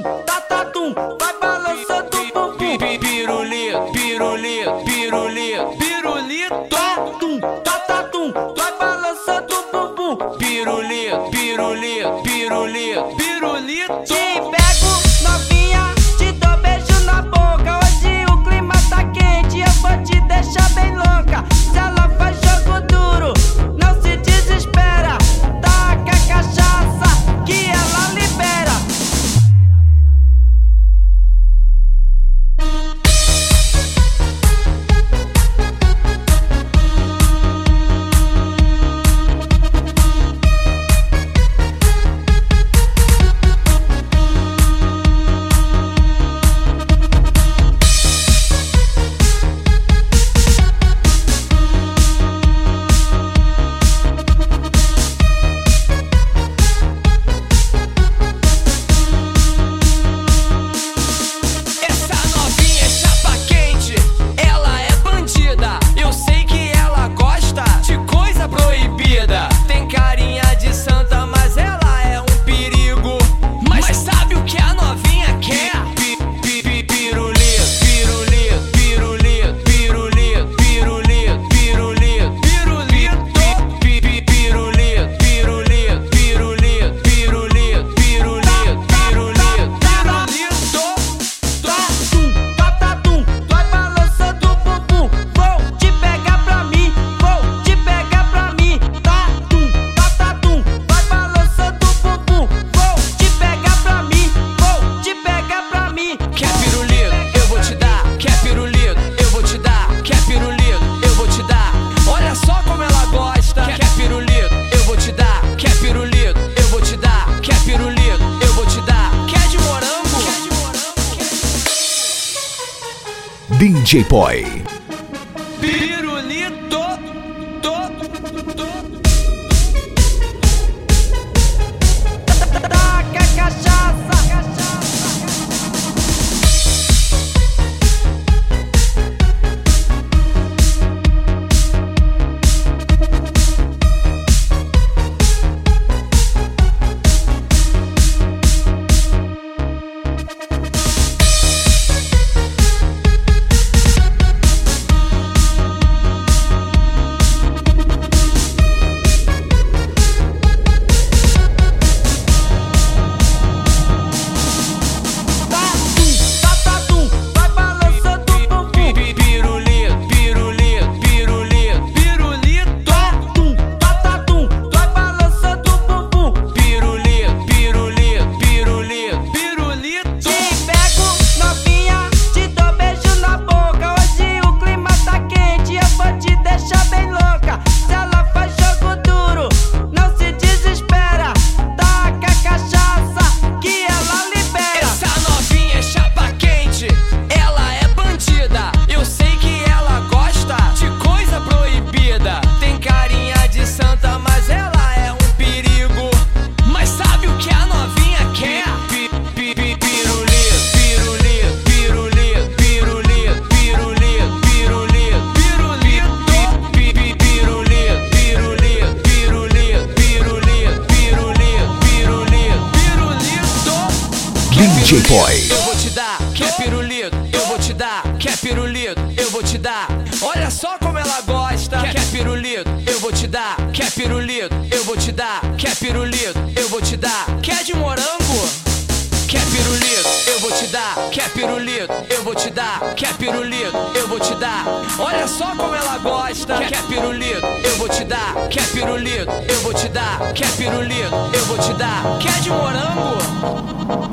tum, vai balançando o bumbum. Pirulito, pirulito, pirulito, pirulito. Tum, vai balançando o bumbum. Pirulito, pirulito, pirulito, pirulito. Te pego novinha, te dou beijo na boca. Hoje o clima tá quente, eu vou te deixar bem louca. Se ela faz jogo duro, não se desespera. Taca a cachaça que ela libera. DJ Boy. Pirulito, Taca a cachaça. DJ Boy. eu vou te dar, quer pirulito, eu vou te dar, quer pirulito, eu vou te dar. Olha só como ela gosta. Quer pirulito, eu vou te dar, quer pirulito, eu vou te dar, quer pirulito, eu vou te dar. Quer de morango? Quer pirulito, eu vou te dar, quer pirulito, eu vou te dar, quer pirulito, eu vou te dar. Olha só como ela gosta. Quer pirulito, eu vou te dar, quer pirulito, eu vou te dar, quer pirulito, eu vou te dar. Quer de morango?